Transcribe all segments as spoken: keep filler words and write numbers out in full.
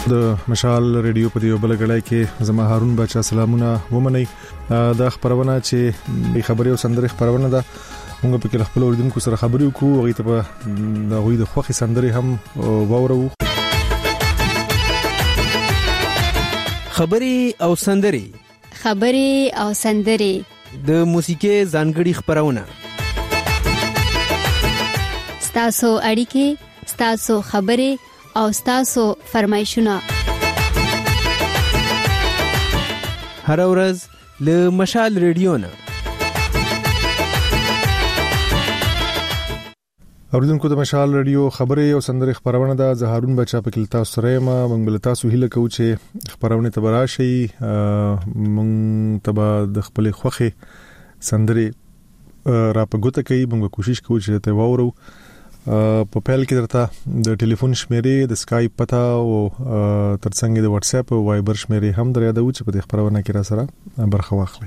د مشال ریډیو په دیو بلګړای کې زما هارون بچا سلامونه ومني. دا خبرونه چې خبري او سندري خبرونه ده موږ په کې خپل اوریدونکو سره خبري وکړو او ته په د غوي د خوخي سندري هم وورو. خبري او سندري خبري او سندري د موسیقي ځانګړي خبرونه ستاسو اړیکې ستاسو خبري او ستاسو فرمایشونه هر ورځ له مشال ریډیو نه. اوریدونکو د مشال ریډیو خبري او سندري خبرونه ده. زه هارون بچا په کلتا سره ما موږ بل تاسو هیله کوو چې خبرونه تبراشي موږ تبا د خپل خوخي سندري را په ګوته کوي. موږ کوشش کوو چې ته وورو. په پیل کې درته د ټلیفون شمیرې د سکایپ پتا او ترڅنګ د واتس اپ او وایبر شمیرې هم دریا د چې په خبرونه کې را سره برخه واخلي.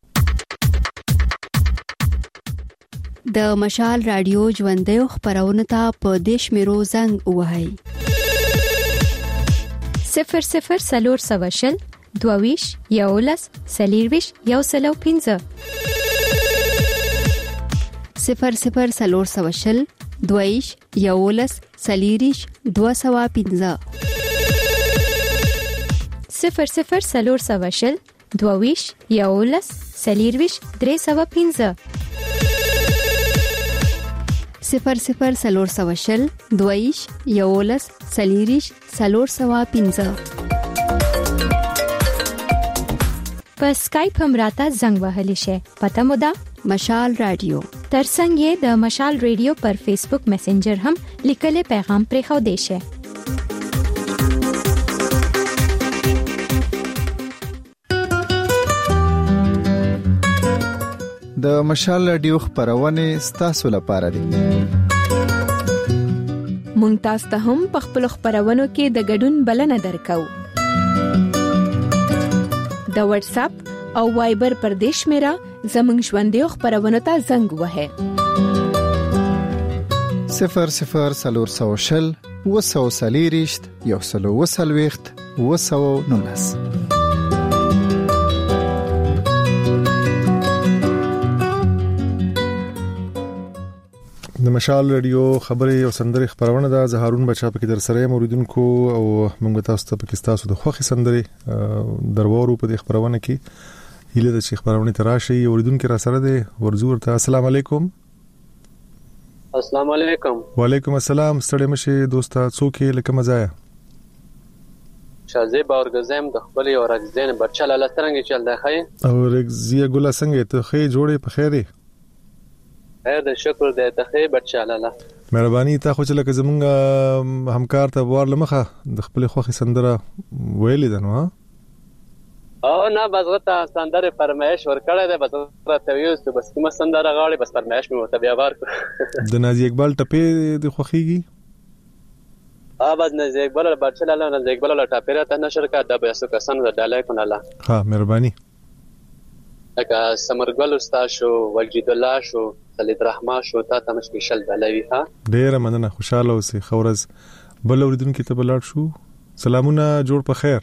د مشال رادیو ژوندې خبرونه ته په دیش میرو زنګ وهاي صفر صفر سلور سواشل دوویش یولس سلیرویش یو سلو پینځه صفر صفر سلور سواشل دویش یولس سلیریش دو سوا پینځه صفر صفر سلور سواشل دویش یولس سلیرویش درې سوا پینځه صفر صفر سلور سواشل دویش یولس سلیریش سلور سوا پینځه په سکایپ هم راته زنګ وهلی شي. پته مو ده مشال رادیو ترڅنګ یې د مشال ریډیو پر فیسبوک میسنجر هم لیکلي پیغام پرې خو دی شي. د مشال رادیو خبرونه ستاسو لپاره دي. مونږ تاسو ته هم په خپل خبرونو کې د ګډون بلنه درکو. د واتس اپ او وایبر پر دیش میرا زمنګ ژوندې خبرونه ته زنګ وهه صفر صفر سلور سوشل وسو سلیریشت یو سلو وسلويخت وسو نونس. د مشال ریډیو خبري او سندري خبرونه ده. زه هارون بچا په کې در سره موریدونکو او موږ تاسو ته په کې تاسو د خوخي سندري درورو په دې خبرونه کې هیله د چې خبرونه تراشي. اوریدونکو را سره ده ورزور ته السلام علیکم. السلام علیکم. وعلیکم السلام. ستړي مشه دوستا څوک لکه مزایا شازه باورګزم د خپل او رغزین برچل الله څنګه چل دی خای او رغزیه ګل څنګه ته خې جوړې په خیره خیر د شکر دې ته خې برچل الله مهرباني ته خو چې لکه زمونږ همکار ته ور لمخه د خپل خوخي سندره ویلې ده نو ها او نه بزغه سندره فرمایش ورکړه ده بس ته ویوس بس کوم سندره غاړي بس فرمایش مې وته بیا ور د نازي اقبال ټپه د خوخيږي ا بس نازي اقبال برچل الله نازي اقبال ټاپره ته نشر کا د بیا سو کسان د ډالای کون الله ها مهرباني لکه سمرګل استاد شو وجید الله شو خالد رحمان شو تا ته مشکل بلوي ها ډیر مننه خوشاله اوسې خورز بل اوریدونکو ته بلار شو. سلامونه جوړ په خیر.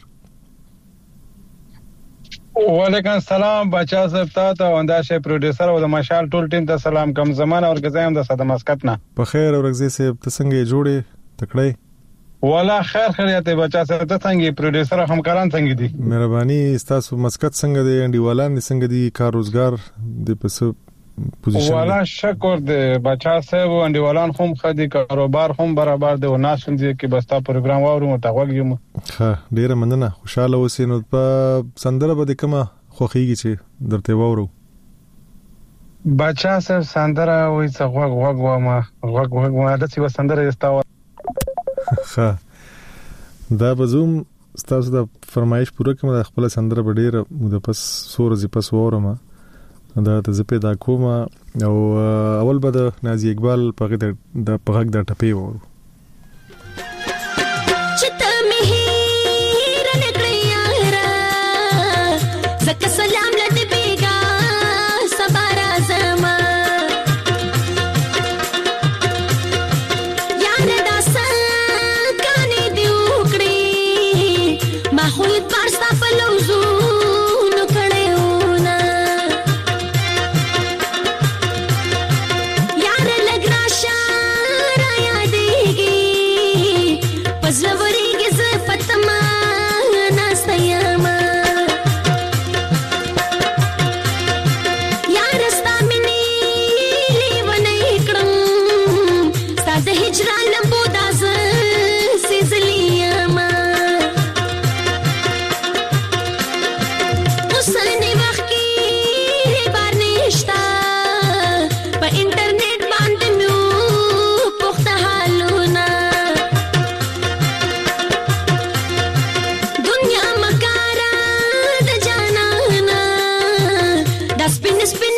وعلیکم السلام بچا صاحب ته انداشه پروډوسر او د مشال ټول ټیم ته سلام کوم. زمانه ورګزایم د صد مسقط نه په خیر اورګزي صاحب ته څنګه جوړې تکړه ولا خیر خیریت بچا صاحب ته څنګه پروډوسر همکاران څنګه دي؟ مهرباني تاسو مسقط څنګه دي انډیوالان څنګه دي کار روزګار د پس پوزیشن ولا شکر دې بچا صاحب انډیوالان هم خدي کاروبار هم برابر دي او ناس هم دي کې بستا پروګرام وورو متوګیم. ها ډیر مننه خوشاله اوسې. نو په سندره به کومه خوخيږي چې درته وورو بچا صاحب سندره وې څه غوغ غوغ ما غوغ غوغ ما د څه سندره استاو ها دا بزوم ستاسو د فرمایش پوره کوم د خپل سندره ډیر مو د پس سورزي پس وورم دا ته زپې دا کومه او اول به د نازي اقبال په غږ د په غږ د ټپې وورو. چته مهیر نکړی یارا زکه سلام لد بیگا سبارا زما یار داسه کانی دی وکړی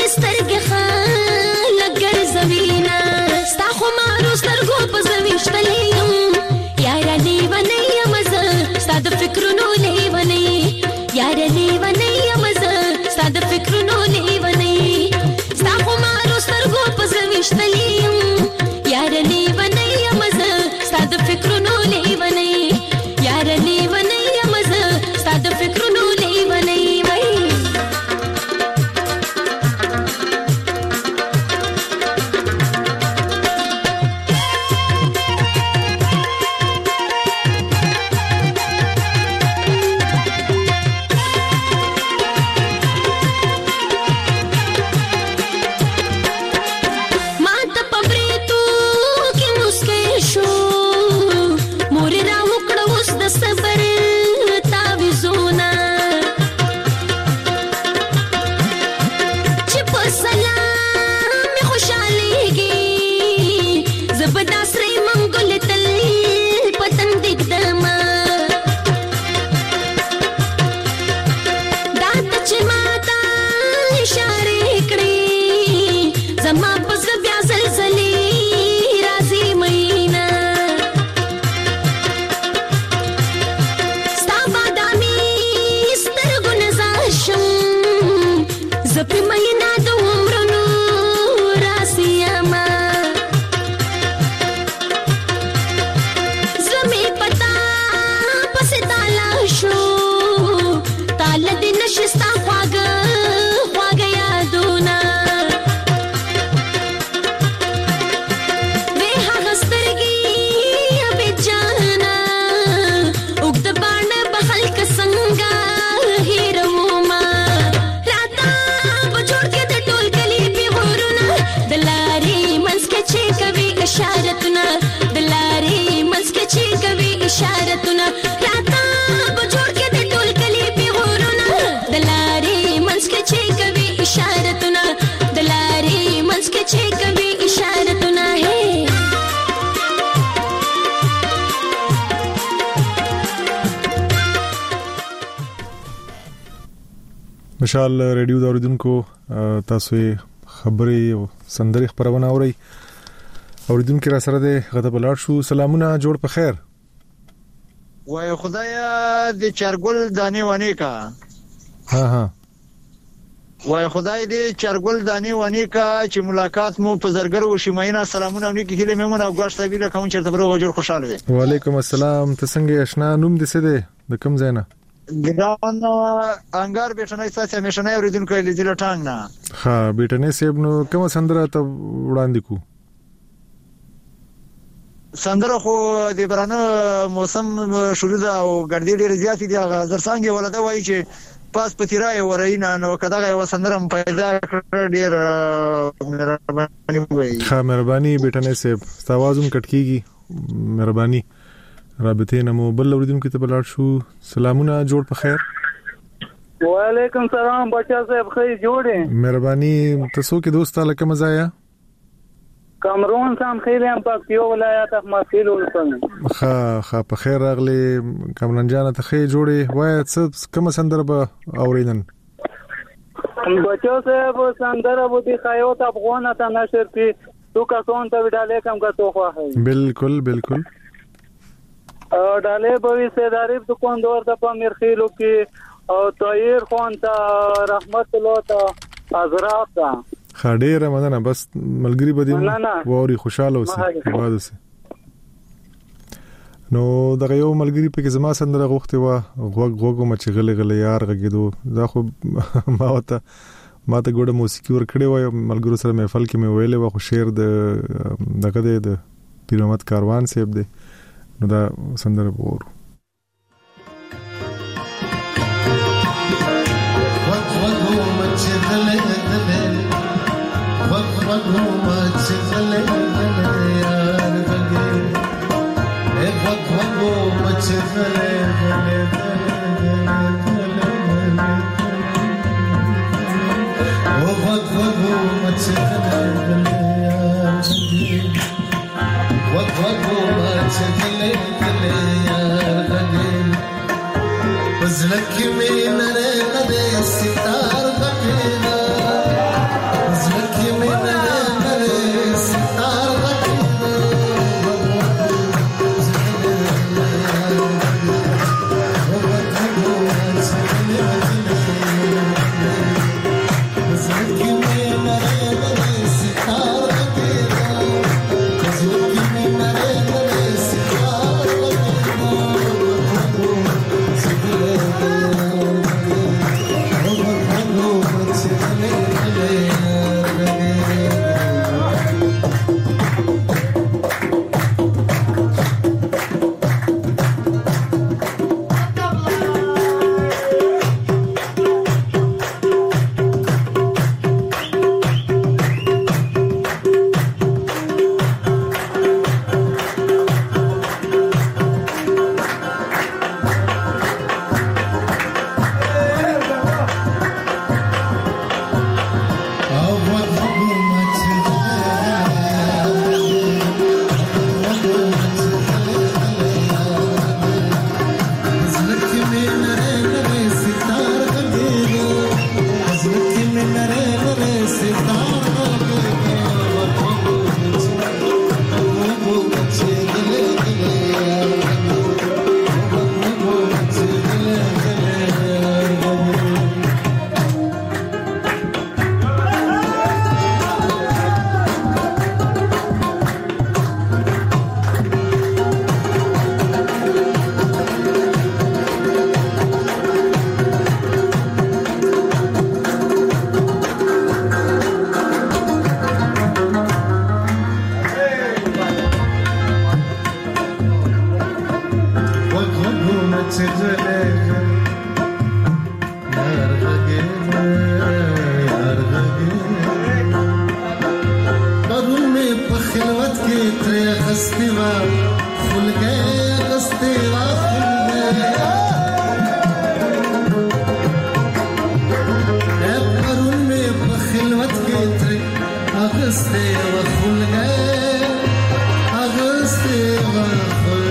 سترګې خلک ګرځوينا ستا خو مارو سترګو په زويشتلې یم یاره لیونی یم زه ستا د فکرونو لیونی یاره لیونی یم زه ستا د فکرونو لیونی ستا خو مارو سترګو په زويشتلې یم یاره لیونی یم زه ستا د فکرونو لیونی یاره لیونی یم زه ستا د فکرونو لیونی وای مشال ریډیو د اوریدونکو تاسو خبري او سندري خبرونه اوري اوریدونکو را سره د غته بلار شو سلامونه جوړ په خیر وای خدایا د چرګل دانی ونی کا ها ها وای خدای دې چرګل دانی ونی کا چې ملاقات مو په زرګر او شماینا سلامونه ونی کې هله مېمون او غوښته ویله کوم چرته برو جوړ خوشاله وي وعلیکم السلام ته څنګه آشنا نوم دې څه دی د کوم ځای نه ګران انګار بیٹنای ساسه مشنای اوریدونکو لیدل ټانګ نه ها بیٹنای سیب نو کوم سندره ته وړاندې کو سندره خو د برانه موسم شروع ده او ګردی ډیر زیات دي زر څنګه ولدا وایي چې پاس پتیرای ورینا نو کداغه و سندره پیدا کړ ډیر مهرباني وایي ها مهرباني بیٹنای سیب توازن کټکیږي مهرباني رابطه نمو بل اوریدونکو ته بلار شو سلامونه جوړ په خیر وعلیکم السلام بچا صاحب خیر جوړه مهرباني تاسو کې دوست تعالی کوم ځای کامرون سم خیر هم پکتیو ولایت مسیل ولسم خا خا په خیر راغلی کامران جان ته خیر جوړه وای څه کوم سندره به اوریدن بچا صاحب سندره بو دي خیوت افغان ته نشر کی تو کا سون ته وډاله کم کا تو خو ہے بالکل بالکل او ډاله به سیداری دکان دور ته پامیر خېلو کې او طاهر خان ته رحمت الله ته حضرات ته خډېره مننه بس ملګری بده ووري خوشاله اوسه بعد اوسه نو دغه یو ملګری په کې زما سندره غوښته و غوګ غوګ مچ غلې غلې یار غږیدو دا خو ما وته ما ته ګوډه موسیقي ور کړې و ملګرو سره محفل کې مې ویلې و خو شعر د دغه د پیرمحمد کاروان صاحب دی نو دا سندره وورو وق وقو مچ غلې غلې وق وقو مچ غلې غلې یار غږې اے وق وقو مچ غلې غلې او وق وقو مچ غلې غلې یار غږې وق وقو مچ غلې غلې یار غږې بزلک میں نره نره ستار غټېدا اغسطه وخلقه اغسطه وخل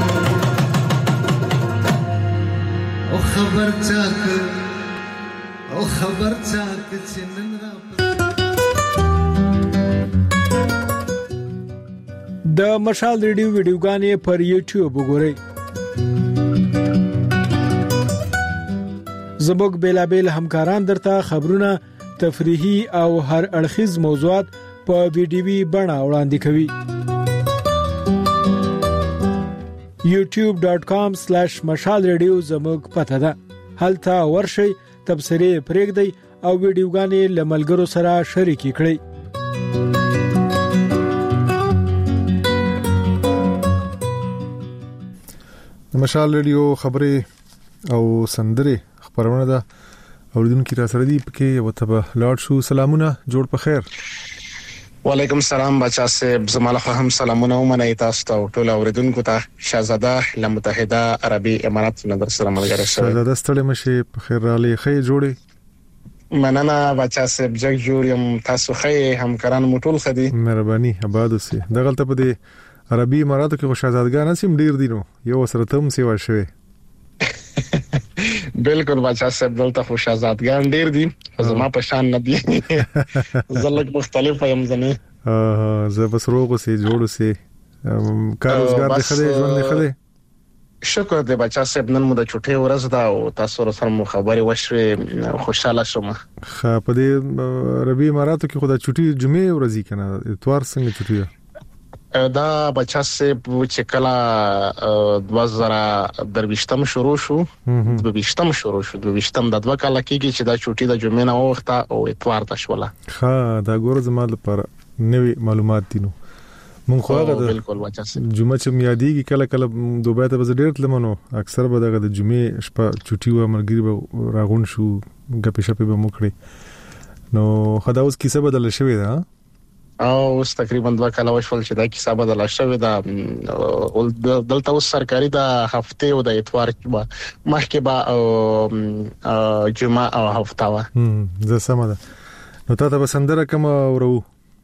او خبر چاک او خبر چاک چنن را د مشال ریډیو ویډیوګانې پر یوټیوب وګورئ. زموږ بیلابیل همکاران درته خبرونه، تفریحي او هر اړخیز موضوعات په ویډیوي بڼه وړاندې کوي. یوټیوب ډاټ کام سلیش مشال ریډیو زموږ پته ده. هلته ورشئ، تبصرې پرېږدئ او ویډیوګانې له ملګرو سره شریکې کړئ. مشال ریډیو خبرې او سندره خبرونه ده. اوریدونکو را سره دی پکې یو ته لاړ شو. سلامونه، جوړ په خیر. وعلیکم السلام بچا صاحب، زماله هم سلامونه ومنئ تاسو ته ټول اوریدونکو ته. شاهزاده له متحده عربي امارات نه در سره ملګری شوی. شاهزاده ستړي مشه په خیر را لې خې جوړې. مننه بچا صاحب، جګ جوړ یم. تاسو خې همکاران مټول خدي. مهرباني آباد اوسئ. دغه ته په دې عربي اماراتو کې شاهزادګان سیم ډیر دي نو یو سره تم سیوا شوی. بالکل بچا صاحب، دلته خو شاهزادګان ډیر دي، زما په شان نه دي. زلک مختلف یم زنه. اه زه بس روغ سي جوړ سي. کاروزګار د خدای ژوند د خدای. شکر دې بچا صاحب، نن مو د چټي ورځ دا او تاسو سره مو خبري وشوي، خوشاله شوم. خا په دې عربي اماراتو کې خدای چټي جمعې ورځي کنه، اتوار څنګه چټي دا بچا صاحب چې کلا دوه زره درويشتم شروع شو دوه شروع شو دوه د دوه کال کېږي چې دا چوټي د جمعې نه وخته او اتوار ته شوله. ها دا ګور زما لپاره نوې معلومات دي. نو مونږ خو هغه بالکل بچا صاحب جمعه چې میادیږي کله کله دوبه ته بز ډیر تلمنو، اکثر به دغه د جمعې شپه چوټي و مرګري به راغون شو، غپې شپې به مخړي. نو خدا اوس کیسه بدل شوې ده او اوس تقریبا دوه کال وشول چې دا کیسه بدل شوې ده. دلته اوس سرکاري د هفته او د اتوار مخکې به جمعه او هفته وا. زه سم ده. نو تاسو به سندره کوم ورو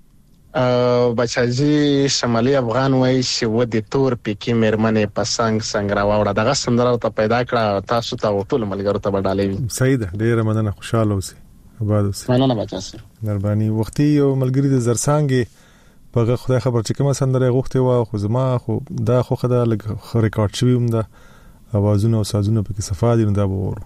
بچاجي شمالي افغان وای چې و د تور پکې مرمنه پسنګ څنګه راوړه. دغه سندره ته پیدا کړه، تاسو ته ټول ملګرو ته بدلې. صحیح ده، ډیره مننه، خوشاله اوسئ. آباد اوسئ. مننه بچا سره. مهرباني. وختي یو ملګری د زرسانګي په خدای خبر چې کومه سندره غوښته و، خو زما خو دا خو خدای لګ ریکارډ شوی هم ده، اوازونه او سازونه پکې صفه دي، نو دا به ورو.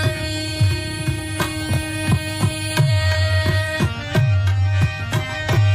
Yeah.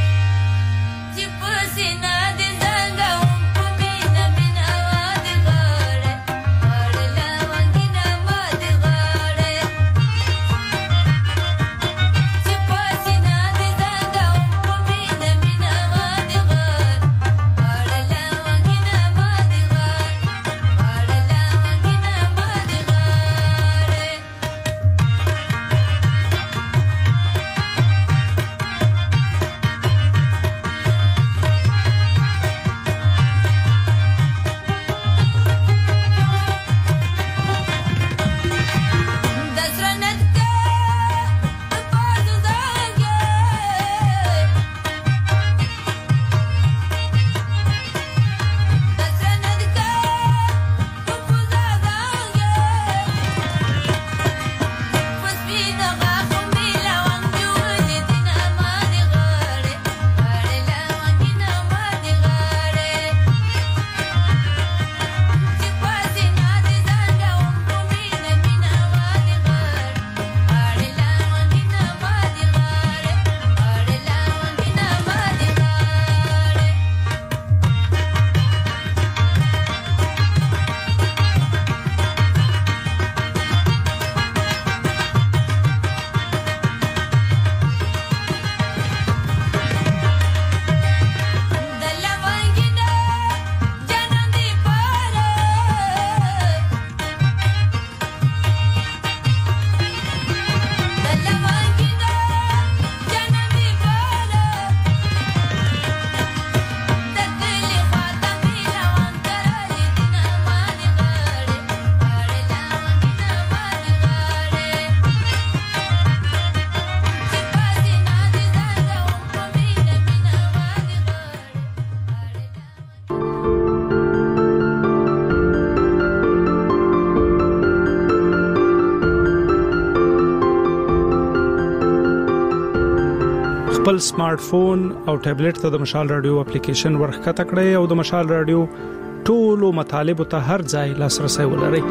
خپل سمارټ فون او ټابلیټ ته د مشال رادیو اپلیکیشن ورخکته کړئ او د مشال رادیو ټولو مطالب ته هر ځای لاسرسي ولرئ.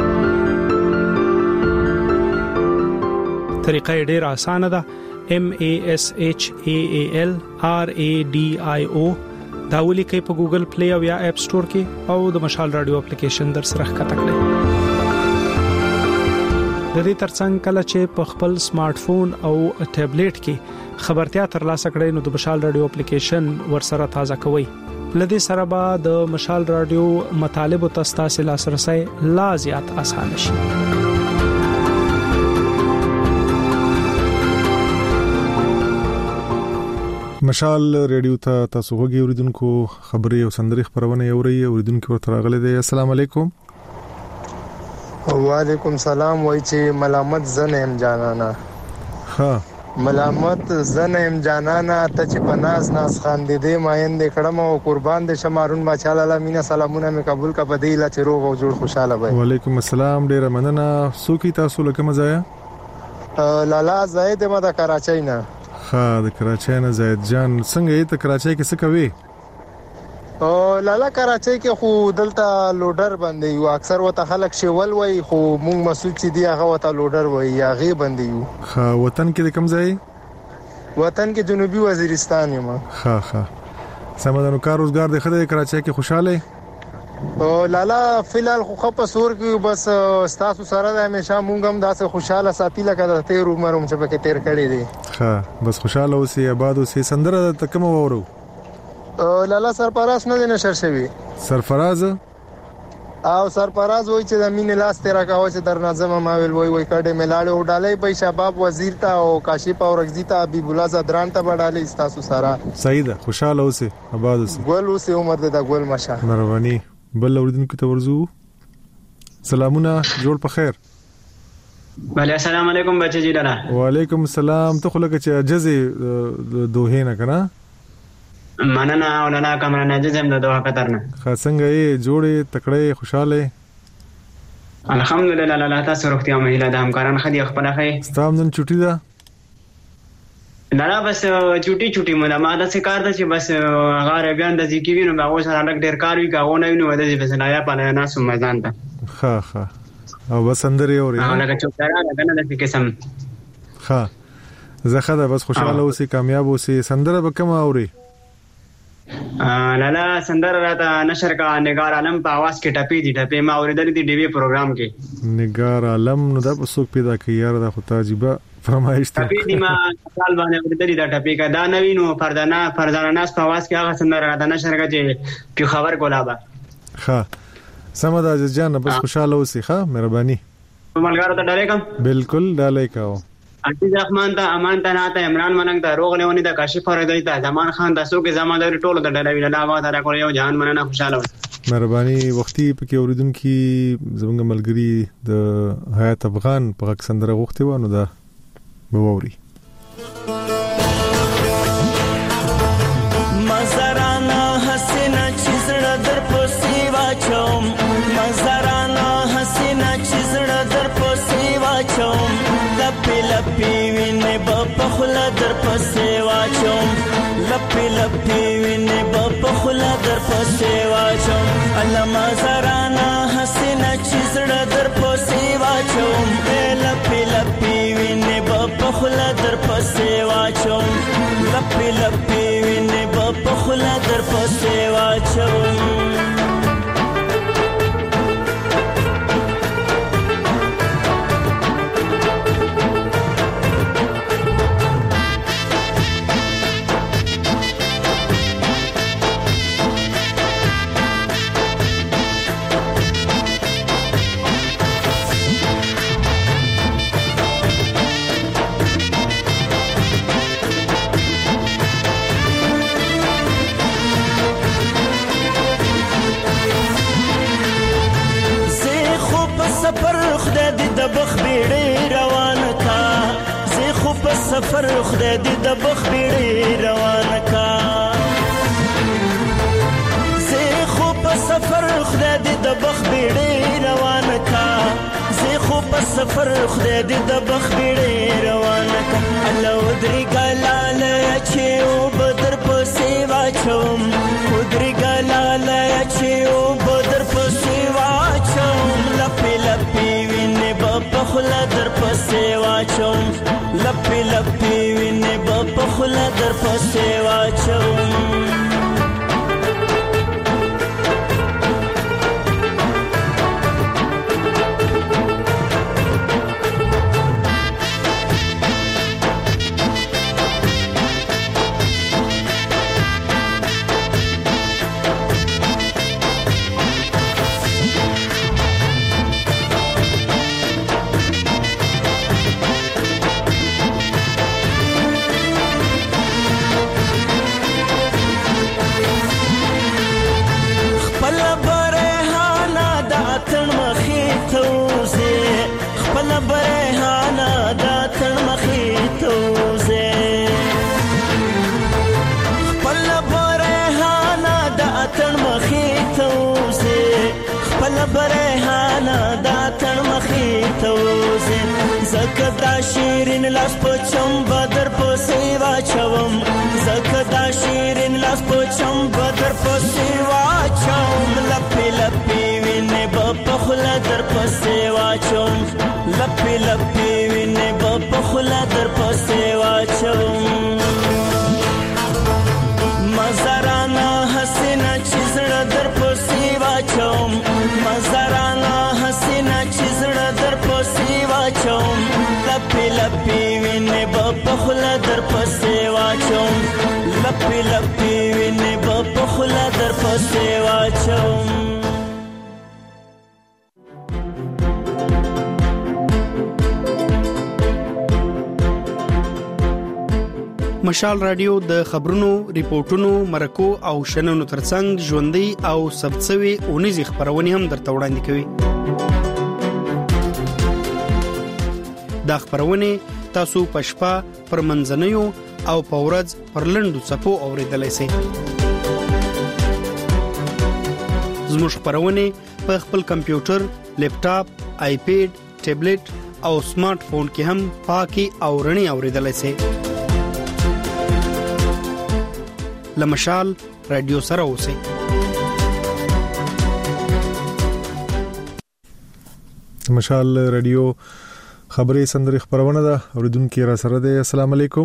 طریقه ډېره اسانه ده. M A S H A A L R A D I O دا ولیکئ په ګوګل پلی او یا اپ سٹور کې او د مشال رادیو اپلیکیشن در سره ښکته کړئ. د دې ترڅنګ کله چې په خپل سمارټ فون او ټابلیټ کې خبرتیا ترلاسه کړئ نو د مشال رادیو اپلیکیشن ورسره تازه کوئ. لدې سره به د مشال رادیو مطالب او تاسو لاسرسي لا زیات اسانه شي. مشال ریډیو ته تاسو غوږی اوریدونکو خبري او سندري خبرونه اوري اوریدونکو ورته راغلي دي. السلام علیکم. وعلیکم سلام. وای چې ملامت زنم جانانا. ها ملامت زنم جانانا ته چې پناز ناز خان دې دې ماین دې کړم او قربان دې شمارون ماچاله امینا سلامونه مې قبول کا بدیلا چې روغ او جوړ خوشاله وای. وعلیکم السلام. ډیر مننه. سوکی تاسو لکه مزایا لالا زید ما د کراچۍ نه. ها د کراچۍ نه زید جان څنګه یې ته کراچۍ کې څه کوي؟ او لالا کراچۍ کې خو دلته لوډر باندې یو اکثر وته خلک شیول وای خو مونږ مسعود چې دی هغه وته لوډر وای یا غي باندې یو. ها وطن کې کوم ځای؟ وطن کې جنوبي وزیرستان یم. ها ها سمدانو کار روزګار د خدای کراچۍ کې خوشاله؟ او لالا فلال خو خپ سور کې بس تاسو سره د همیشه مونږ هم داسې خوشاله ساتي لکه د تیر عمر هم چې پکې تیر کړی دی. ها بس خوشاله اوسې آباد اوسې. سندره ته کوم وورو؟ لالا سرپراز نه نشر شوی. سرفراز او سرپراز وای چې د مين لاس تیرا کا وای چې در نظم ما ویل وای وای کډه ملاړو ډالې په شباب وزیر ته او کاشف او رغزی ته حبیب الله زدران ته وډالې تاسو سره. صحیح ده. خوشاله اوسې آباد اوسې. ګل اوسې عمر دې دا ګل ماشه. مهرباني. بل اوریدونکو ته ورزو. سلامونه جوړ په خیر. بله السلام علیکم بچی جی لالا. وعلیکم السلام. ته خو لکه چې عجزه دوه نه کنه. مننه او لالا کمرانه عجزم د دوه قطر نه. څنګه یې جوړې تکړه خوشاله؟ الحمدلله لالا تاسو روغتیا مهله د همکاران خدي خپل خې. ستام نن چټي ده؟ لالا بس چوټي چوټي مله ما د څه کار ده چې بس غاره بیان د ځکه وینم هغه سره لګ ډیر کار وی کاغه نه وینم د دې بس لایا پاله نه سم مزان ته. ها ها او بس اندري اوري. ها لکه چوکارا کنه د قسم. ها زخه ده بس خوشاله اوسې کامیاب اوسې. سندره به کوم اوري؟ لالا سندره راته نشر کا نگار عالم په आवाज کې ټپې دي ټپې ما اوریدل دي ډي وی پروګرام کې. نگار عالم نو د پسوک پیدا کوي یار د خو تاجيبه فرمایش ته. ټپې دي ما خپل باندې اوریدل دي ټپې کا دا نوینو فردانا فردانا ناس په आवाज کې هغه سندره راته نشر کا چې په خبر کولا. ها سمه ده جان بس خوشاله اوسې. ها مهرباني. ملګرو ته ډالې کوم. بالکل ډالې کاو. عزیز رحمان ته امان ته نه ته عمران ملنګ ته روغ لیونی ته کاشف فرېدای ته زمان خان تاسو کې زمادار ټولو ته ډالې ویل دا واه دا کول یو جهان مننه خوشاله. مهرباني. وختي پکې اوریدونکو زمونږ ملګری د حیات افغان په سندره غوښتي و نو دا بووري. مزرانا حسینا چیزړه در پوسی واچوم مزرانا حسینا چیزړه در پوسی واچوم لپی لپی وینه په خلا در پسې واچوم لپی لپی وینه په خلا در پسې واچوم الله مزرانا حسینا چیزړه در پوسی واچوم لپی لپی وینه په خلا در پسې واچوم لپی لپی وینه په خلا در پسې واچوم. سفر خدای دې د بخ بیړې روان کا زه خو په سفر خدای دې د بخ بیړې روان کا زه خو په سفر خدای دې د بخ بیړې روان کا الله ودري ګلاله چې او بدر په سیوا چوم خودرګا لاله چې او بدر په سیوا چوم لپی لپی وینې په خلا در په سیوا چوم لپی لپی وینې په خلا در په سیوا چوم زکدا شیرین لاس پچم بدر په سیوا چوم زکدا شیرین لاس پچم بدر په سیوا چوم لپی لپی وینې په خلا در په سیوا چوم لپی لپی وینې په خلا در په سیوا چوم مزارانا حسینا چیزړه در په سیوا چوم مزارانا حسینا چیزړه در په سیوا چوم لپی لپی وینې په خلا در په سیوا چوم لپی لپی وینې په خلا در په سیوا چوم مشال رادیو د خبرونو، ریپورتونو، مرکو او شننو ترڅنګ ژوندۍ او ثبتسوي اونیزې خبرونه هم درته وړاندې کوي. دا خبرونه تاسو په شپه پر منځنیو او په ورځ پر لنډو څپو اوریدلای شئ. زموږ خبرونه په خپل کمپیوټر، لیپټاپ، آیپیډ، ټابلیټ او سمارټ فون کې هم پاکي او رڼي اوریدلای شئ. لمشال رادیو سره اوسئ. مشال رادیو خبري سندري خبرونه ده اوریدونکو را سره ده. السلام علیکم.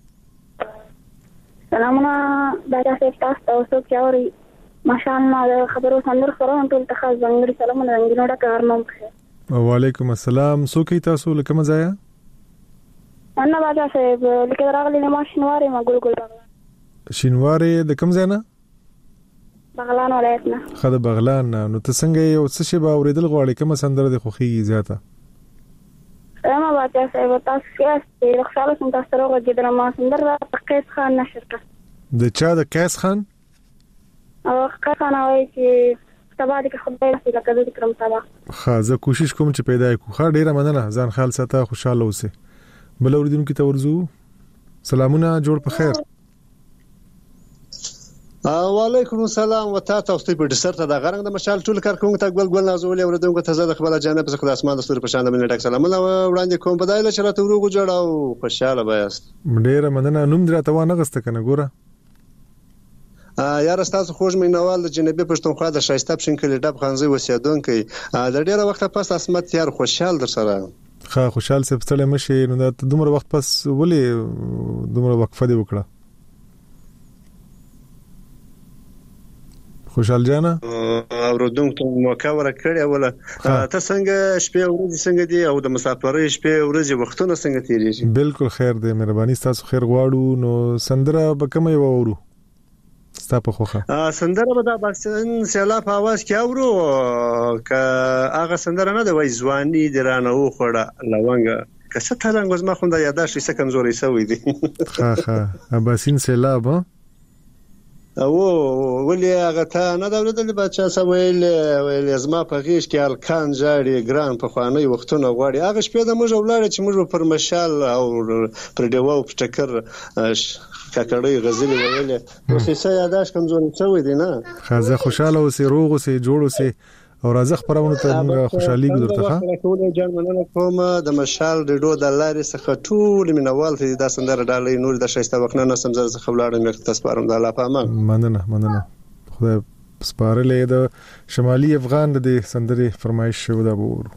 سلامونه دا تاسو تاسو اوسو چاوري مشال ما خبرو سندري خبرونه ټول ته ځانګړي سلامونه رنګینو ډا کارنوم. وعلیکم السلام. سو کی تاسو لکه مزایا انا باجا صاحب لکه راغلی نه ماشینواري ما ګل ګل شینواري د کوم ځای نه؟ بغلان ولایت نه. خدای بغلان. نو ته څنګه یو څه شی به اوریدل غواړې؟ کوم سندره د خوخي زیاته؟ ما باچا صاحب تاسو کې رخصاله سم تاسو راغلی د ما سندره د قیس خان نشر کړ. د چا د قیس خان؟ او قیس خان وایي چې تبا دې خدای دې لکه دې کرم تبا. ها زه کوشش کوم چې پیدا کو. خا ډیره مننه. ځان خیال ساته، خوشاله اوسه. بل اوریدونکو ته ورزو سلامونه، جوړ په خیر. وعلیکم السلام. وتا تاسو په ډیسر ته د غرنګ د مشال ټول کارکونکو ته ګل ګل نازولې اوردونکو ته زړه خپل جانب څخه د اسمان د ستوري په شان د ملي ټاک سلامونه وړاندې کوم. بدایله چې راته وروغو جوړاو خوشاله بایاست. ډیره مننه. نوم درته و نه غسته کنه ګوره. یار تاسو خوږ مینوال د جنوبي پښتونخوا د شایسته پښینکلې ډب خانزي وسیدونکو د ډیره وخت پس اسمت یار خوشحال در سره. خا خوشحال سپتل مشه. نو د دومره وخت پس ولې دومره وقفه دی وکړه؟ خوشحال جانا اوردونکو موقع ورکړی ولا ته څنګه شپه ورځ څنګه دی او د مسافرۍ شپه ورځ وختونه څنګه تیریږي؟ بالکل خیر دی. مهرباني تاسو خیر غواړو. نو سندره به کومه وورو ستا په خوخه؟ سندره به دا باسن سیلا په आवाज کې اورو ک هغه سندره نه دی وای ځواني درانه او خړه لونګه کسه ترنګ وز ما خو دا یاداشت څه کمزوري سوی دی. ها ها اباسین سیلاب او ولې هغه ته نه دولت بچا سویل ویل ازما په غیش کې الکان جاړي ګران په خواني وختونه غواړي. هغه شپه د موږ ولاړ چې موږ پر مشال او پر دیوو په ټکر کاکړی غزلې ویلې نو څه یاداش کمزوري شوی دی نه. خازه خوشاله اوسې، روغ اوسې، جوړ اوسې او راځه خبرونه ته موږ خوشحالي ګذرته ښه ټول جان مننه کوم د مشال ریډیو د لارې څخه ټول مینوال ته د سندره ډالۍ نور د شایسته وکنه نسم زر څخه ولاړم یو تاسو د الله په امان مننه مننه خدای سپارلې د شمالي افغان د سندري فرمایش شو دا بور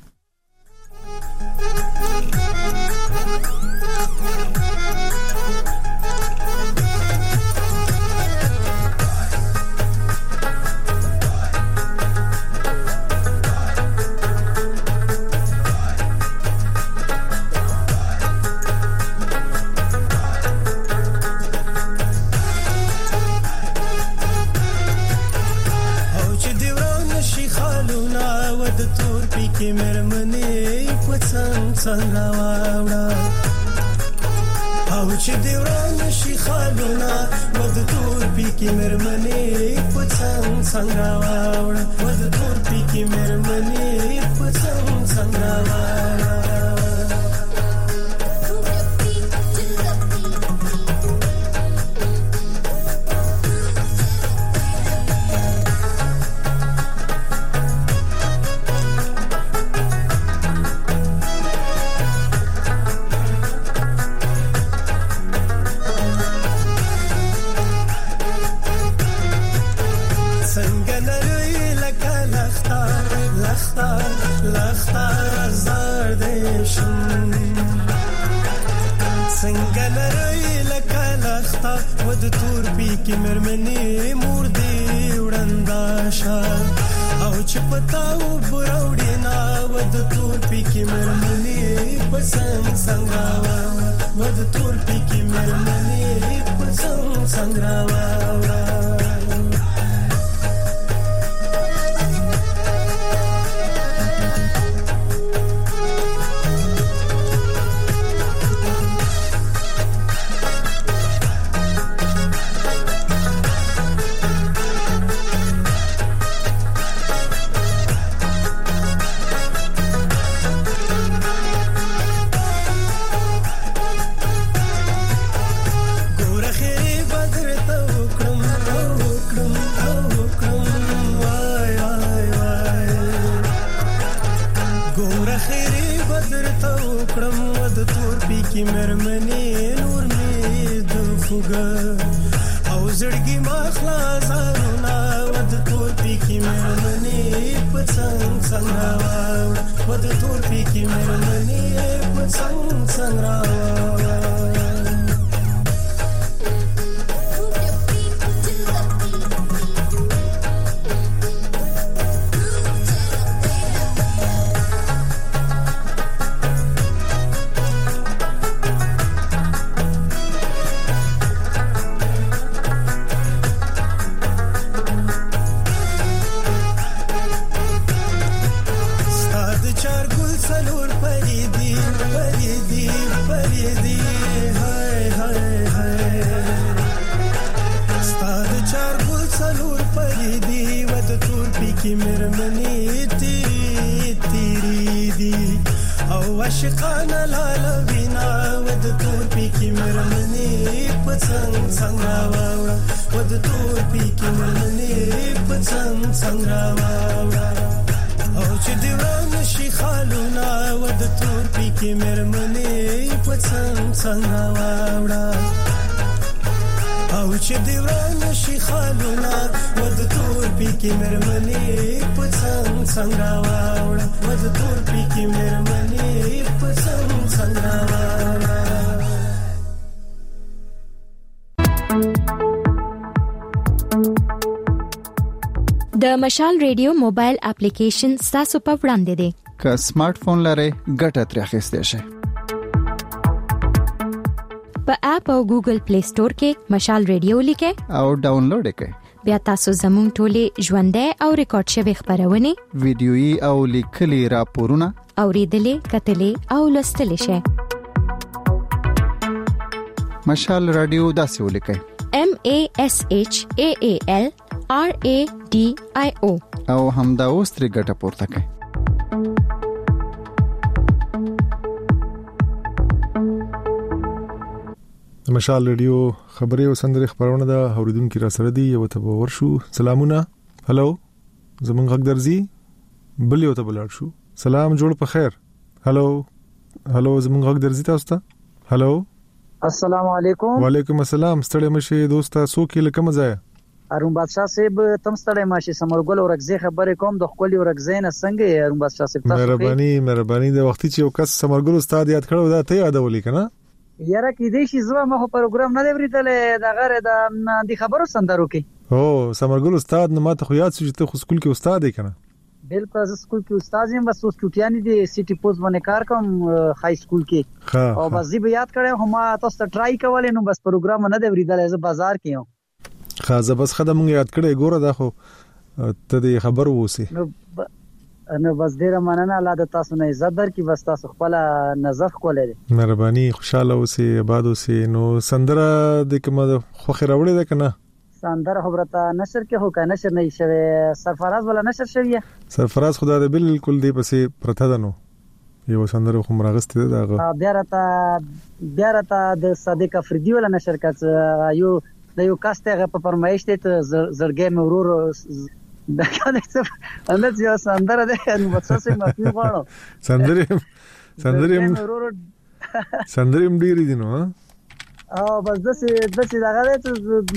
د مشال ریډیو موبایل اپلیکیشن تاسو په وړاندې دی که سمارټ فون لرئ ګټه ترې اخیستئ شئ په اپ او ګوګل پلی سٹور کې مشال ریډیو لیکئ او ډاونلوډ کړئ بیا تاسو زموږ ټولې ژوندۍ او ریکارډ شوی خبرونه ویډیويي او لیکلي راپورونه اوریدلې کتلې او لوستلې شئ مشال رادیو داسې ولیکئ M A S H A A L R A D I O او همدا اوس ترې ګټه پورته کړئ مشال ریډیو خبري او سندري خبرونه د اوریدونکو را سره دي یو ته ورشو سلامونه هالو زمونږ غږ درځي بل یو ته بلار شو. سلام جوړ په خیر. هالو هالو زمونږ غږ درځي تاسو ته؟ هالو السلام علیکم. وعلیکم السلام. ستړي مشه دوستا سوکې لکه مزه ارون بادشاہ صاحب تم ستړي ماشي سمرګل اورګزي خبرې کوم د خپل اورګزي نه څنګه ارون بادشاہ صاحب تاسو مهرباني مهرباني د وختي چې یو کس سمرګل استاد یاد کړو دا ته یادولې کنه یاره کې دې شي زما مخ پروګرام نه دی ورېدل دا غره د دې خبرو سندرو کې او سمرګل استاد نه ماته خو یاد شو چې ته خو سکول کې استاد یې کنه بالکل ز سکول کې استاد یم بس اوس چټیانی دي سيټي پوز باندې کار کوم های سکول کې او بس دې یاد کړم هم تاسو ته ټرای کولې نو بس پروګرام نه دی ورېدل ز بازار کې یم خازه بس خدای مونږ یاد کړې ګوره دا خو ته دې خبر ووسی نو نو بس ډیره مننه الله د تاسو نه عزت درکې بس تاسو خپل نظر کولې مهرباني خوشاله اوسې آباد اوسې نو سندره د کومه خوخه راوړې ده کنه سندره خبرته نشر کې هو کنه نشر نه شوی سرفراز ولا نشر شوی سرفراز خدای دې بالکل دې پسې پرته ده نو یو سندره خو مرغسته ده دا بیا راته بیا راته د صادق افریدي ولا نشر کړ یو د یو کاسته په فرمایش ته زړګې مې ورور دا کنه څه انداز یو سندره ده نو متصل مافي غواړو سندره سندره سندره ډیری دي نو او بس دسه دسه دغه ده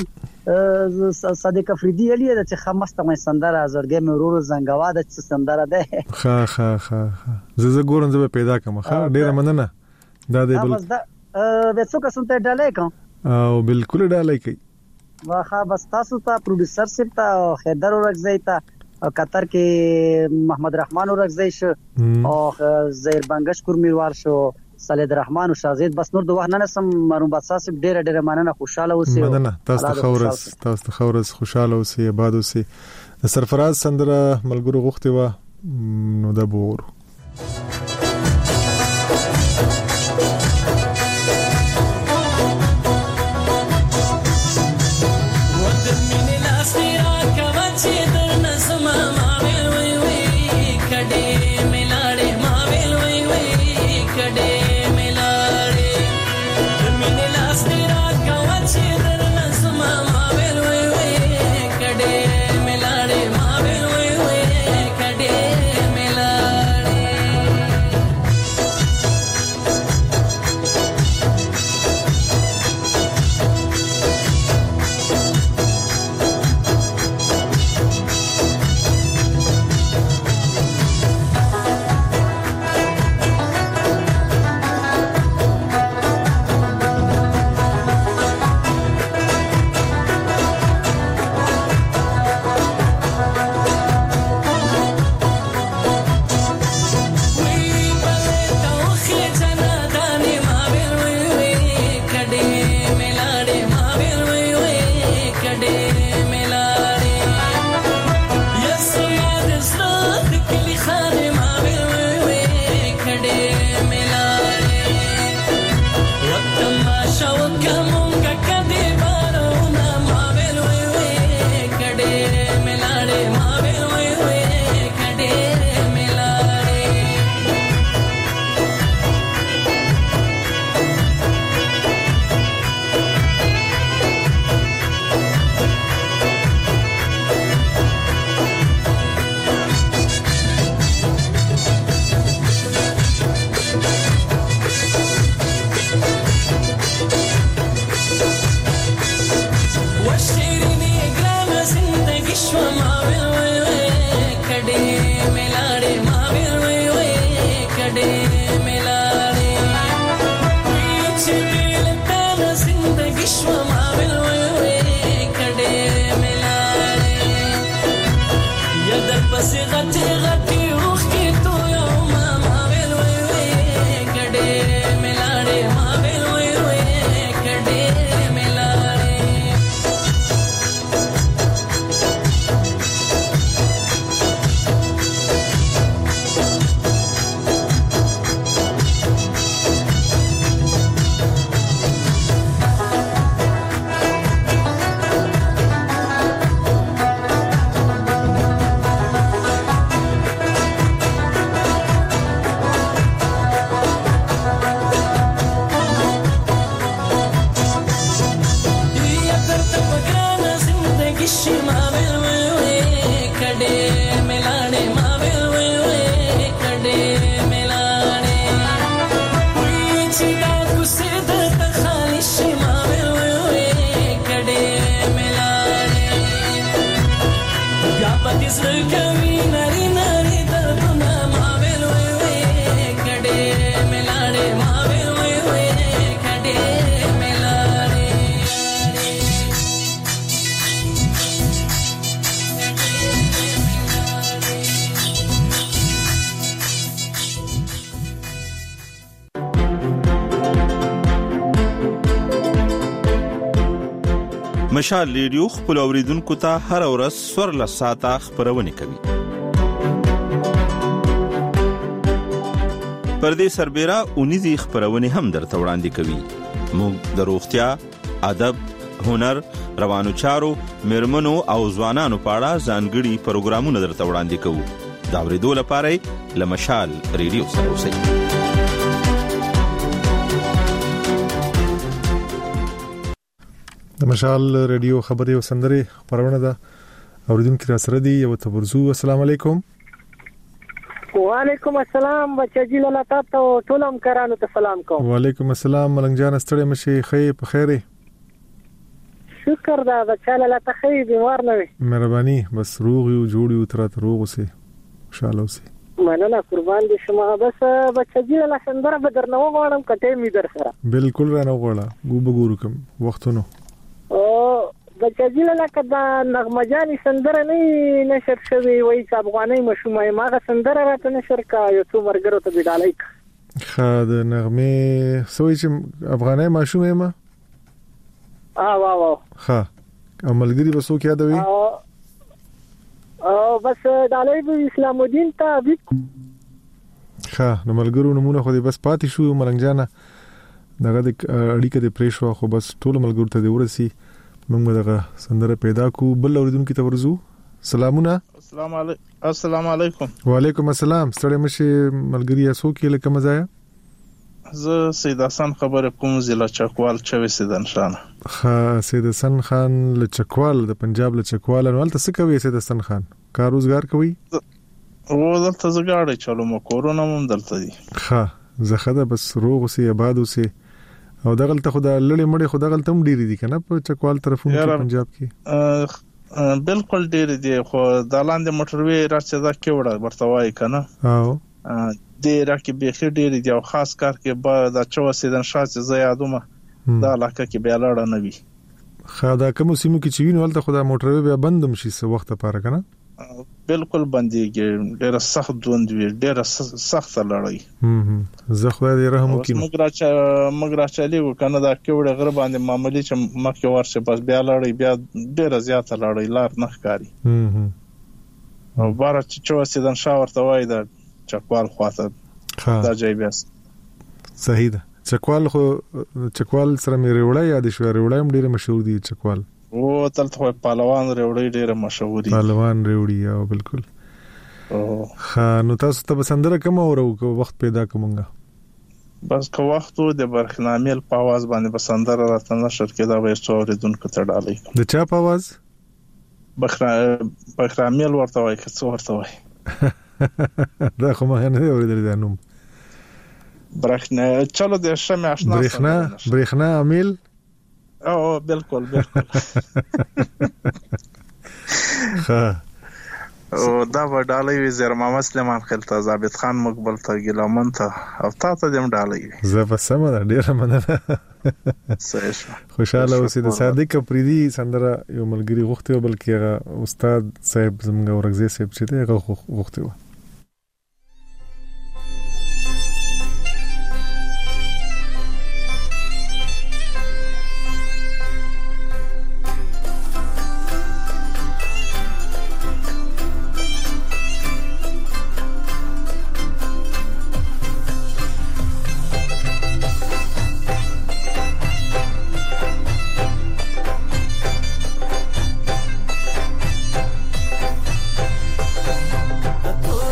صادق افریدي علی د چې خمسته مې سندره زړګې مې ورور زنګوا د سندره ده ها ها ها زه زه ګورم زه پیدا کوم ها ډیره مننه دا دې بل بس دا د څو کسان ته ډالې کوم او بالکل ډالې کوي واخا بس تاسو ته پروډوسر سپ ته خیدر ورغزی ته قطر کې محمد رحمان ورغزی شو او زهیر بنگش کور میروار شو صالح رحمان او شازید بس نور دوه نه سم مرون بادشاہ سپ ډیره ډیره مننه خوشاله اوسئ مننه تاسو ته خورس تاسو ته خورس خوشاله اوسئ آباد اوسئ سرفراز سندره ملګرو غوښتي و نو دا بور Milan مشال ریډیو خپل اوریدونکو ته هر ورځ سورله ساعته خبرونه کوي. پردې سربېره اونیزي خبرونه هم درته وړاندې کوي. موږ د روغتیا، ادب، هنر، روانو چارو، مرمنو او ځوانانو په اړه ځانګړي پروګرامونه درته وړاندې کوو. دا ورېدو لپاره له مشال ریډیو سره اوسئ. د مشال ریډیو خبري او سندري خبرونه ده. اوریدونکو را سره دي یو تبرزو. السلام علیکم. وعلیکم السلام بچی لاله تاسو ټول هم کرانو ته سلام کوم. وعلیکم السلام ملنګ جان ستړي مشي خې په خیره. شکر دا بچی لاله ته خې بیمار نه وي. مهرباني بس روغ یو جوړ یو تر ته روغ اوسه. انشاءالله اوسه. مننه قربان دي شما. بس بچی لاله سندره به درنو غواړم کته می در سره. بالکل رانه غواړم ګوب ګورو کوم وختونو. او بچی لاله کدا نغمه جان سندره نه نشر شوی وای چې افغاني مشومه ماغه سندره راته نشر کا یو څو مرګرو ته بدالای خا د نغمه سوي چې افغاني مشومه ما اه وا وا خا عملګری بسو کې یادوي او بس دالای به اسلام الدین ته بي خا نو ملګرو نمونه خو دې بس پاتې شو مرنګ جانا دغه د اړیکه د پریشو خو بس ټول ملګرو ته دی ورسي. موږ دغه سندره پیدا کو. بل اوریدونکو ته ورزو. سلامونه. السلام علیکم. السلام علیکم. وعلیکم السلام. ستړي مشي ملګری اسو کې لکه مزایا. زه سید حسن خبر کوم ضلع چکوال چوي سیدن خان. خا سید حسن خان له چکوال د پنجاب له چکوال نو تاسو کوي سید حسن خان کار روزګار کوي. و دلته زګاړې چلو مو کورونا مم دلته دي. خا زخه بس روغ سي آباد سي او دغل ته خدا لړې مړې خدا غل تم ډېری دي کنه په چکوال طرفونو کې پنجاب کې. بالکل ډېری دي خو د لاندې موټروي راځي دا کې وړه ورته وای کنه. او د راکې به خې ډېری دي او خاص کار کې با د چو سیدن شاته زه یادومه دا علاقه کې به لاړه نه وي. خدا کوم سیمو کې چوینو ولته خدا موټروي به بندم شي څه وخت لپاره کنه. بالکل بنديږي ډېر سخت دوند وی ډېر سخت لړۍ. هم زه خدای دې رحم وکړي. مګراچا مګراچالي وکنه دا کېوړه غره باندې معاملې چې مخکې ورشه بس بیا لړۍ بیا ډېر زیات لړۍ لار نه ښکاری. هم او بار چې چو سیدن شاورته وای دا چکوال خواته دا جای بیا صحیح ده. چکوال خو چکوال سره مې ریوړای یا د شو ریوړای هم ډېر مشهور دي چکوال. او تلته پهلوان ریوړی ډیره مشهور دي. پهلوان ریوړی او بالکل. او خا نو تاسو ته سندره کوم اورو کو وخت پیدا کومګه. بس کو وختو د برخنامیل په आवाज باندې بسندره راته نشر کېدا وې څو ریدونکو ته ډالۍ. د چا په आवाज؟ بخرا بخرامیل ورته وای که څو ورته وای. دا خو ما نه اوریدل دا نوم. برخنا چلو د شمه آشنا. برخنا برخنا امیل. او بالکل بالکل. ها او دا وډالې وی زیر محمد سلیمان خلتا ثابت خان مقبل ته ګلامن ته او تاسو دې ډالې. زه په سم ده ډیره مننه. صحیح. خوشاله اوسئ. د صادق پریدي سندره یو ملګری غوښته بلکې هغه استاد صاحب زموږ ورغزي صاحب چې دی هغه غوښته. Oh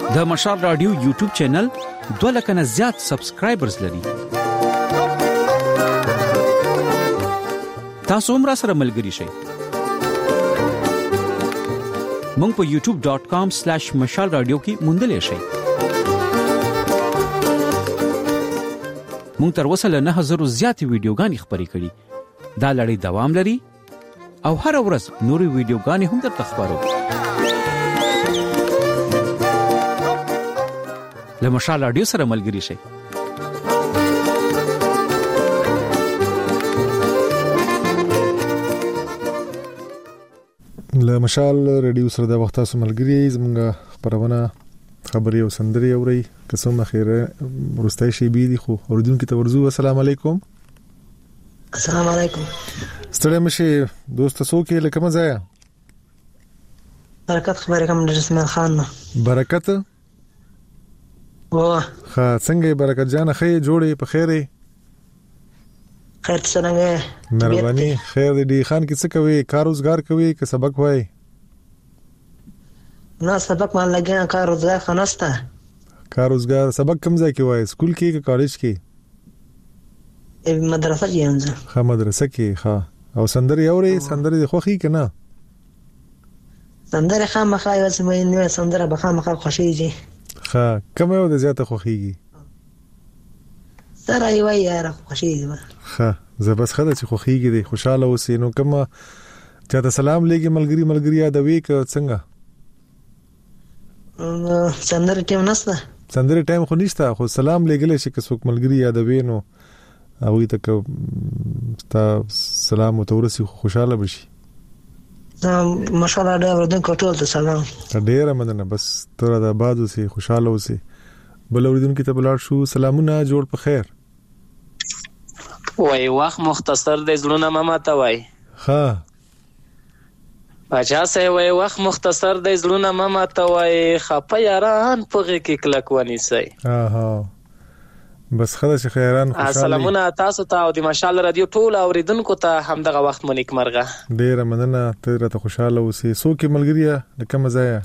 د مشال رادیو یوټیوب چینل دوه لک نه زیات سبسکرایبرز لري. تاسو هم را سره ملګري شئ. مونږ په یوټیوب ډاٹ کام سلیش مشال رادیو کې موندلې شئ. مونږ تر اوسه له نه هزار زیاتې ویډیوګانې خپرې کړي. دا لړۍ دوام لري او هر ورځ نورې ویډیوګانې هم درته خپرو. له مشال رادیو سره ملګري شئ. له مشال رادیو سره د وخت تاسو ملګري زموږ خبرونه خبري او سندري اوري قسم خیره ورستای شي بي دي خو اوردونکو ته ورزو. السلام علیکم. السلام علیکم. ستړي مشه دوست تاسو کې لکه مزه یا برکت خبره کوم د جسمه خان. برکت واه ها څنګه برکت جان خې جوړې په خیره خیر څنګه مهرباني خیر دې خان کې څه کوي کار روزګار کوي که سبق وای؟ نه سبق مان لګیا کار روزګار خنسته. کار روزګار سبق کوم ځای کې وای؟ سکول کې که کالج کې؟ مدرسه کې یم. ها مدرسه کې ها. او سندري اوري سندري خوخي کنه؟ سندره خامخا یو څه مې نو سندره به خامخا خوشيږي. ها کوم یو د زیاته خوخيږي؟ سره یو یار خوشيږي. ها زه بس خدای چې خوخيږي دي خوشاله اوسې. نو کوم چاته سلام لګي ملګری ملګری یادوي که څنګه؟ سندره ټیم نشته. سندره ټیم خو نشته خو سلام لګل شي که څوک ملګری یادوي نو هغه ته تا سلام وتورسي خوشاله بشي. ماشاءالله ډېر ورته ټول ته سلام. ډېر مننه. بس تر دا بعد اوسې خوشاله اوسې. بل اوریدونکو ته بلار شو سلامونه جوړ په خیر. وای وخت مختصر دی زړونه ماته وای. ها بچا سه وای وخت مختصر دی زړونه ماته وای خپه یاران پغه کې کلک ونی سي. ها ها بس خدای چې خیران خوشاله. سلامونه تاسو ته او د مشال رادیو ټول اوریدونکو ته همدغه وخت مونږ مرغه. ډیر مننه ته راته خوشاله اوسې. سو کې ملګریه لکه مزایا.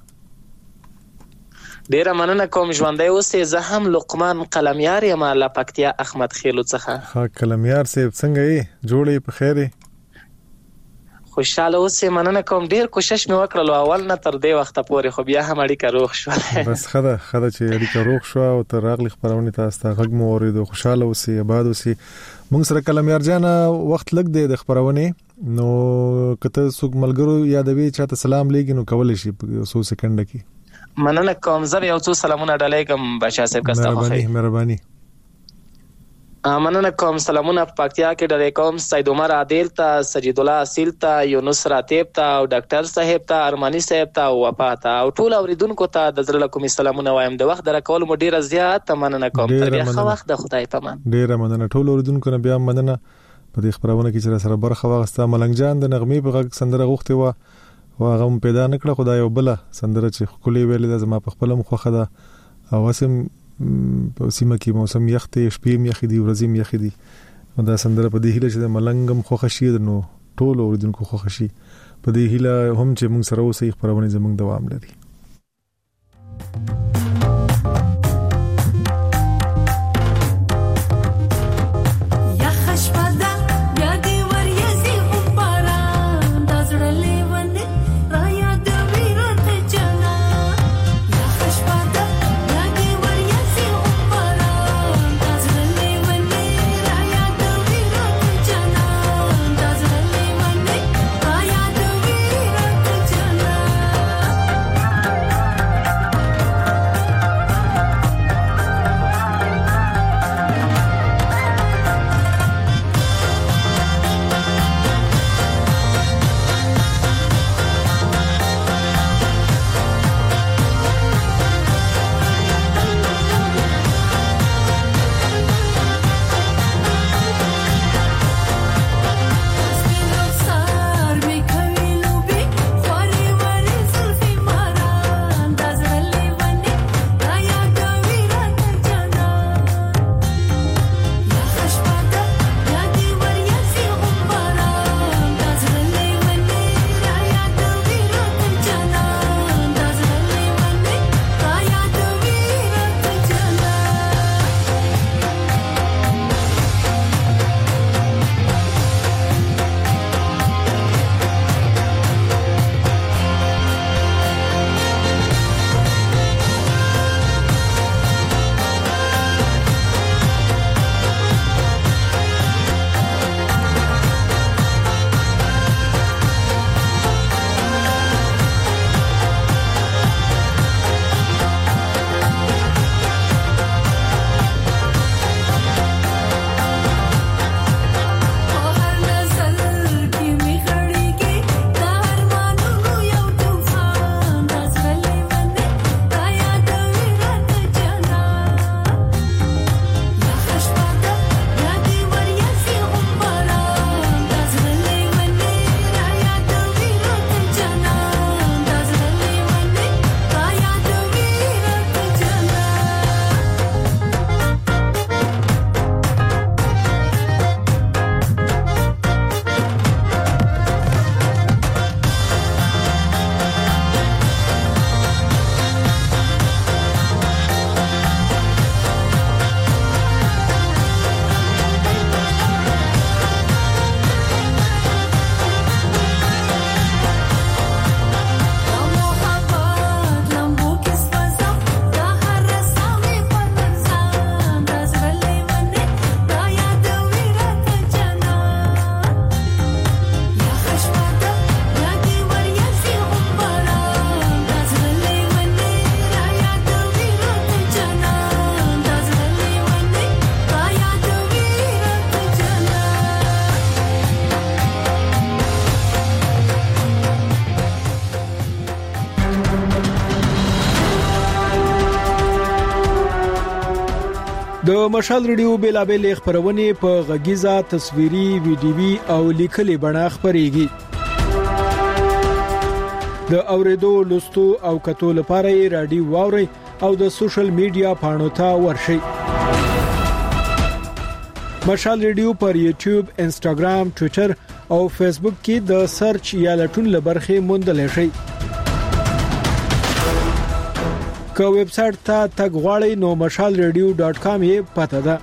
ډیر مننه کوم ژوندۍ اوسې. زه هم لقمان قلمیار یم له پکتیا احمد خیلو څخه. ها قلمیار صاحب څنګه یې جوړې په خیره؟ خوشاله اوسې مننه کوم. ډیر کوشش مې وکړل اول نه تر دې وخت پورې خو بیا هم اړیکه روغ شو. بس خدا خدا چې اړیکه روغ شو او تر راغلی خبرونه تاسو ته غږ مو اوریدو. خوشاله اوسې آباد اوسې. موږ سره قلمیار جان وخت لګ دی د خبرونه نو کته څوک ملګرو یادوي چاته سلام لګي نو کول شي په څو سکند کې. مننه کوم. زه یو څو سلامونه ډالې کوم بچا صاحب کستا خو. مهرباني مهرباني. مننه کوم. سلامونه پکتیا کې ډالې کوم سید عمر عادل ته سجید الله اصیل ته یونس راتب ته او ډاکټر صاحب ته ارمانی صاحب ته او وفا ته او ټول اوریدونکو ته د زړه کوم سلامونه وایم. د وخت درکول مو ډیره زیات مننه کوم. تر بیا خو وخت د خدای پامان. ډیره مننه ټول اوریدونکو نه بیا مننه په دې خبرونه کې چې سره برخه واغسته. ملنګ جان د نغمې په غږ سندره غوښته و او هغه پیدا نکړه. خدای یو بل سندره چې خولي ویلې د زما په خپل مخه ده او اسم په سیمه کې موسم یخ ته شپې یخ دي ورځې یخ دي. دا سندره په دې هیله چې د ملنګم خوښ شي نو ټول اوریدونکو خوښ شي. په دې هیله هم چې موږ سره اوسې خبرونه زموږ دوام لري. د مشال ریډیو بیلابل خبرونه په غږیزه تصویري ویډیوي او لیکلي بڼه خبريږي د اوریدو لوستو او کتو لپاره رادیو واوري او د سوشل میډیا پاڼو ته ورشي مشال ریډیو پر یوټیوب انسټاګرام ټوئیټر او فیسبوک کې د سرچ یا لټون لبرخه موندل شي که ویب سټ ته تګ غواړئ نو مشال ریډیو ډاټ کام یې پته ده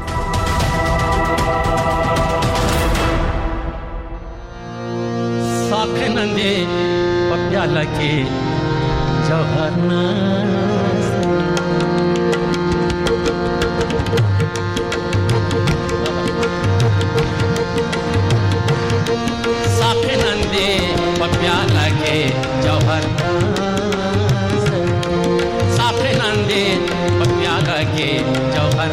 ساکنندې په پیاله کې جوهر ساکنندې په پیاله کې جوهر ساکنندې په پیاله کې جوهر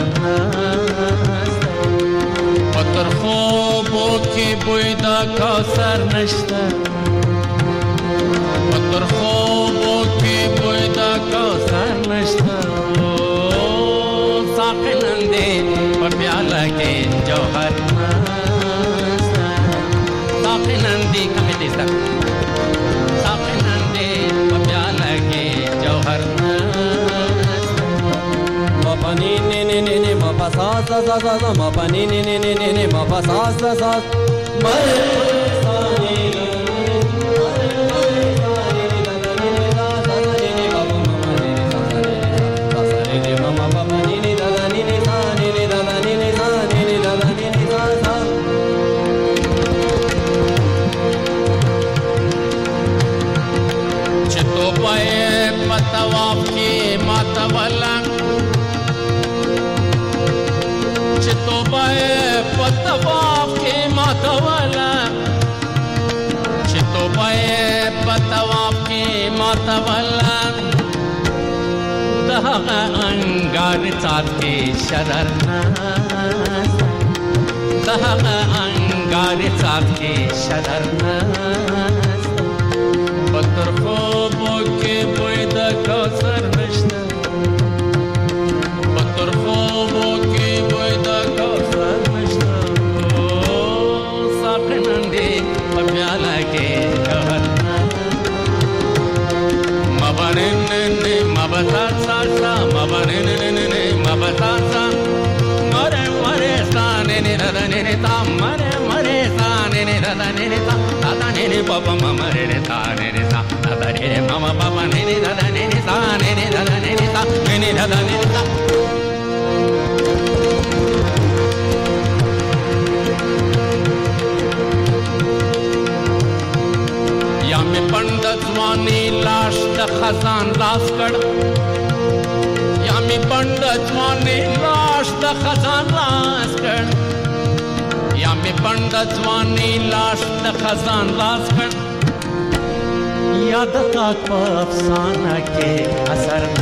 پتر خوبو کې بوی د کوثر نشته پتر خوبو کې بوی د کوثر نشته ساکنندې په پیاله کې جوهر ساکنندې کمې دې ساکنندې په پیاله کې جوهر Ni ni ni ni ni ma pa sa sa sa sa sa ma pa ni ni ni ni ni ni ma pa sa sa sa mare sa ni ni Chito pae patawap ki matawala Chitobae patawaf ke matawala Chitobae patawaf ke matawala Dahaga angar chaat ke shararna Dahaga angar chaat ke shararna Patar khobo ke boida kausar nashta Patar khobo ke boida Sakinande papyala ke jawhar mabanene mabata sa sa mabanene mabata sa mare mare sa ne ne da ne ne ta mare mare sa ne ne da ne ne ta ta ne ne papa mama ne ne ta ne ne sa ta ne ne mama papa ne ne da ne ne sa ne ne da ne ne ta ne ne da ne ne ta या में पंडित वानी लाश द खजान लाश कर या में पंडित वानी लाश द खजान लाश कर या में पंडित वानी लाश द खजान लाश कर याद तक अफसाना के असर न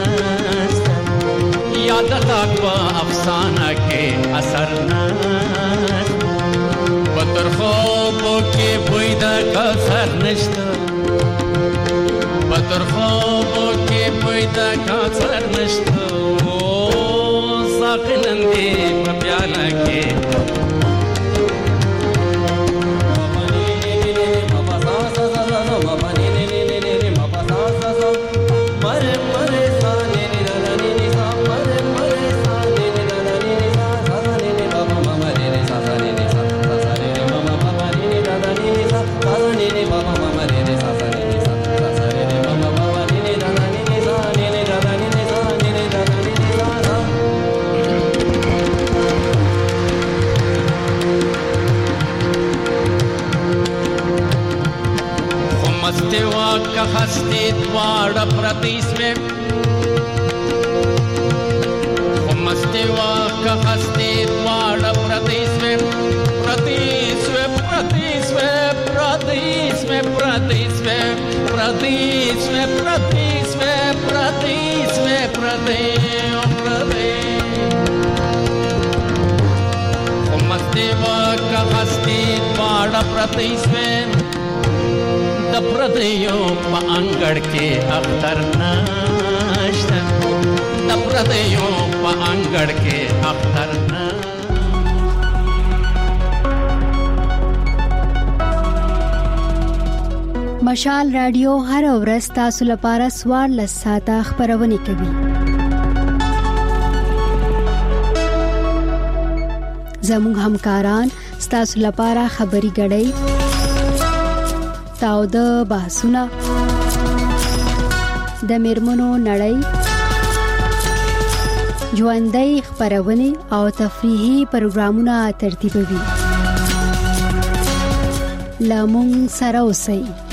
याद तक अफसाना के असर न पत्थर خوبو کې بوی د کوثر نشته پتر خوبو کې بوی د کوثر نشته ساکنندې په پیاله کې का हस्ती द्वार प्रतीस में मस्तेवा का हस्ती द्वार प्रतीस में प्रतीस में प्रतीस में प्रतीस में प्रतीस में प्रतीस में प्रतीस में प्रतीस में प्रतीस मस्तेवा का हस्ती द्वार प्रतीस में د پردیو په انګړ کې اختر نشته د پردیو په په انګړ کې اختر نه مشال رادیو هر ورځ تاسو لپاره سوار لساته خبرونه کوي. زموږ همکاران تاسو لپاره خبري غړي تاو د بحثونه د میرمنو نړۍ ژوندۍ خبرونه او تفریحي پروګرامونه ترتیبوي. لامون سره اوسئ.